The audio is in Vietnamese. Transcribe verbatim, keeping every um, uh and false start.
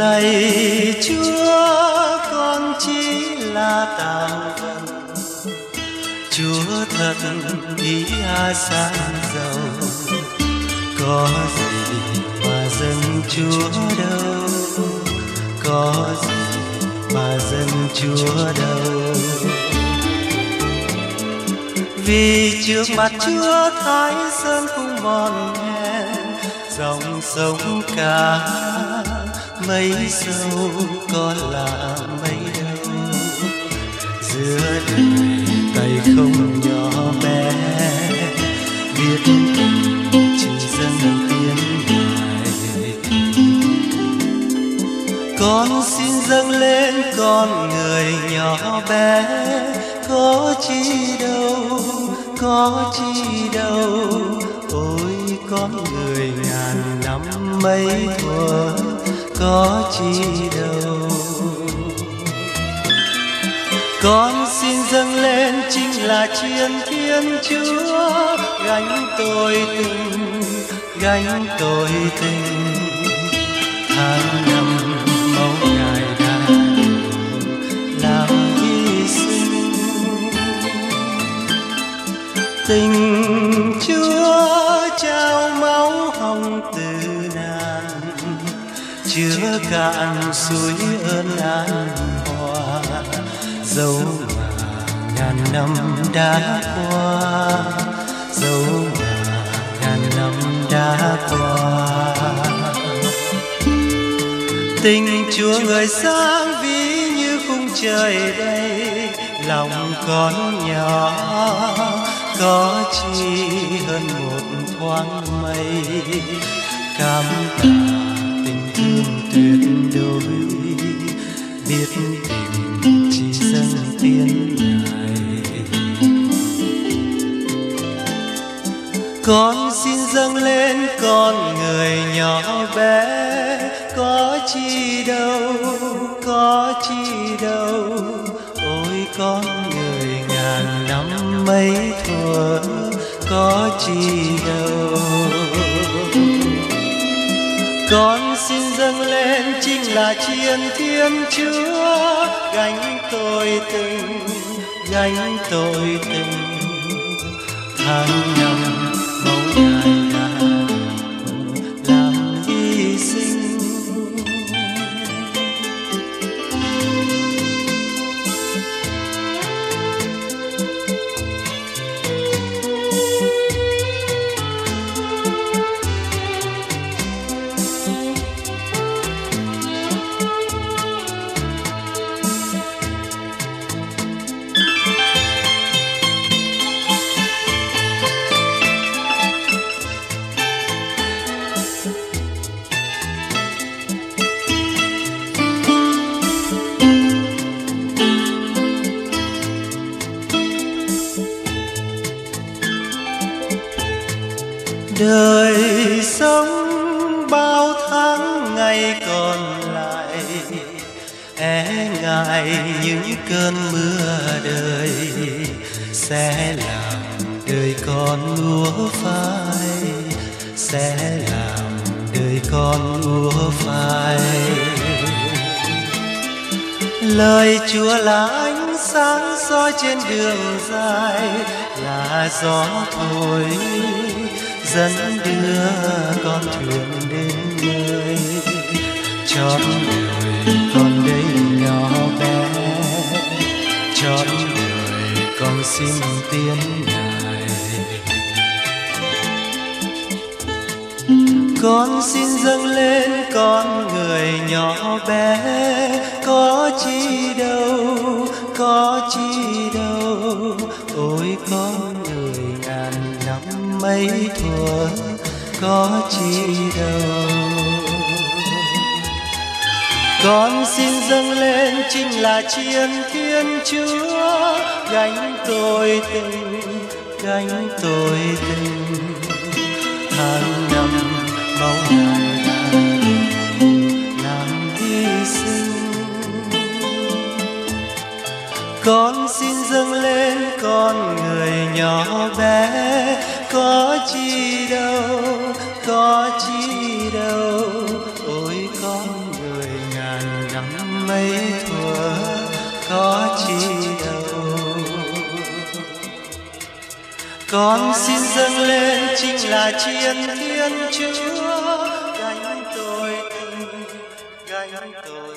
lạy Chúa, con chỉ là tàn phận. Chúa thật ý a san giàu, có gì mà dâng Chúa đâu, có gì mà dâng Chúa đâu. Vì trước mặt Chúa Thái Sơn không mòn men, dòng sông cả mấy sâu còn là mấy đâu. Giữa đời tay không nhỏ bé, biết chỉ dâng tiếng Ngài. Con xin dâng lên con người nhỏ bé, có chi đâu, có chi đâu. Ôi con người ngàn năm mấy thuở, có chi đâu. Con xin dâng lên chính là chiên Thiên Chúa, gánh tội tình, gánh tội tình. Tháng năm máu Ngài đã làm hy sinh. Tình Chúa trao máu hồng từ nan, chứa cạn suối ơn an hòa. Dẫu mà ngàn năm đã qua, dẫu mà ngàn năm đã qua. Tình Chúa người sáng ví như khung trời đây, lòng con nhỏ có chi hơn một thoáng mây. Cảm tạ tình thương tuyệt đối, biết tình chỉ dâng tiếng Ngài. Con xin dâng lên con người nhỏ bé, có chi đâu, có chi đâu. Ôi con người ngàn năm mấy thuở, có chi đâu. Con xin dâng lên chính là chiên Thiên Chúa, gánh tội tình, gánh tội tình. Tháng năm máu Ngài đã làm hy sinh. Đời sống bao tháng ngày còn lại, e ngại những cơn mưa đời sẽ làm đời con úa phai, sẽ làm đời con úa phai. Lời Chúa là ánh sáng soi trên đường dài, là gió thổi dẫn đưa con thuyền đến nơi. Chót đời con đây nhỏ bé, chót đời con xin tiếng Ngài. Con xin dâng lên con người nhỏ bé, có chi đâu, có chi đâu. Ôi con người ngàn năm mấy thuở, có chi đâu. Con xin dâng lên chính là chiên Thiên Chúa, gánh tội tình, gánh tội tình. Tháng năm máu Ngài đã làm hy sinh. Con xin dâng lên con người nhỏ bé, có chi đâu, có chi đâu. Ôi con người Con xin dâng lên chính là chiên Thiên Chúa, gánh tội tình, gánh tội